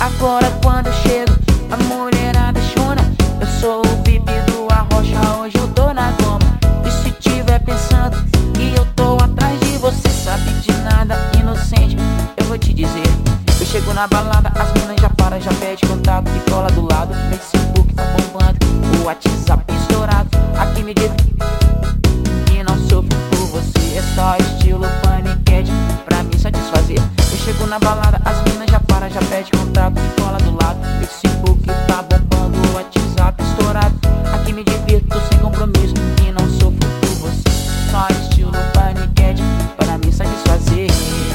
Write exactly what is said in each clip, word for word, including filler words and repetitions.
Agora quando eu chego, a mulherada chora. Eu sou o V I P do Arrocha, hoje eu tô na goma. E se tiver pensando que eu tô atrás de você, sabe de nada, inocente, eu vou te dizer. Eu chego na balada, as minas já param, já pede contato e cola do lado. Facebook tá bombando, o WhatsApp estourado. Aqui me diz que não sofro por você, é só estilo paniquete pra me satisfazer. Eu chego na balada, as minas já param, já pede contato e cola do lado. Facebook tá bombando, o WhatsApp estourado. Aqui me divirto sem compromisso e não sofro por você, só estilo paniquete pra me satisfazer.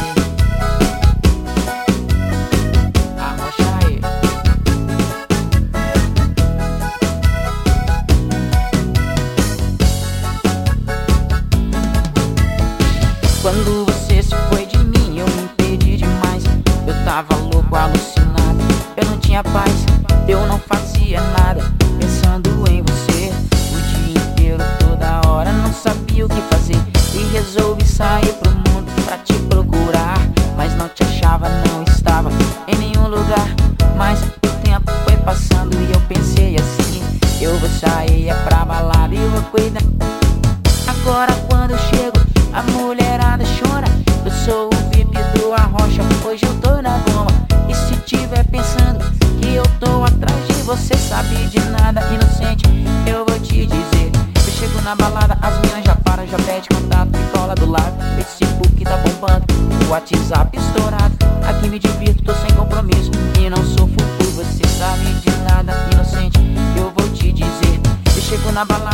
Quando você se foi de mim, eu me perdi demais. Eu tava louco, alucinado, eu não tinha paz. Eu não fazia nada, pensando em você o dia inteiro, toda hora, não sabia o que fazer. E resolvi sair pro mundo pra te procurar, mas não te achava, não estava em nenhum lugar. Mas o tempo foi passando e eu pensei assim: eu vou sair é pra balada e eu vou cuidar. Agora quando eu chego, a mulherada chora. Eu sou o V I P do Arrocha, hoje eu tô na goma. E se tiver pensando que eu tô atrás de você, sabe de nada, inocente, eu vou te dizer. Eu chego na balada, as minas já param, já pede contato e cola do lado. Facebook tá bombando, o WhatsApp estourado. Aqui me divirto, tô sem compromisso e não sofro por você, sabe de nada, inocente, eu vou te dizer. Eu chego na balada,